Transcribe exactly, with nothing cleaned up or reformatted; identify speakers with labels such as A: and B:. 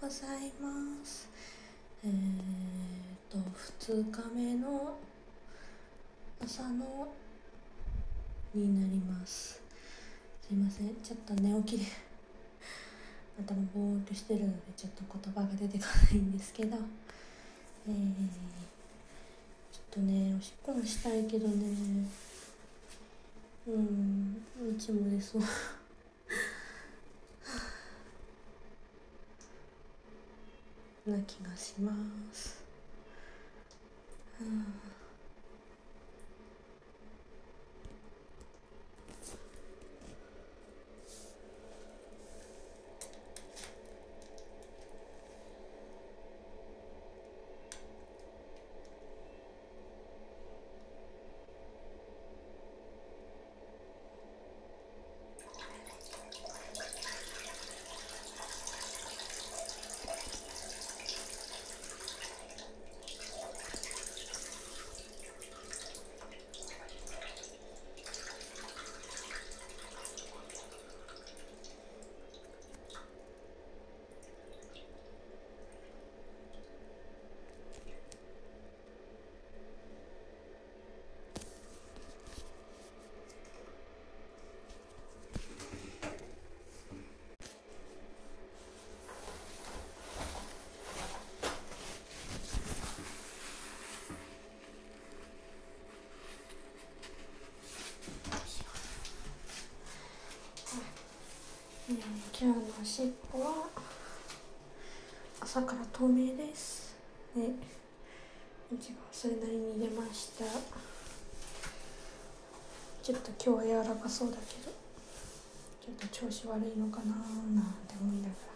A: ございます。えーとふつかめの朝のになります。すいません、ちょっと寝起きで頭ぼーっとしてるのでちょっと言葉が出てこないんですけど、えー、ちょっとねおしっこもしたいけどね、うんうんちも出そうな気がします。うんえー、今日のおしっこは朝から透明です。で、うんちがそれなりに出ました。ちょっと今日は柔らかそうだけど、ちょっと調子悪いのかなーなんて思いながら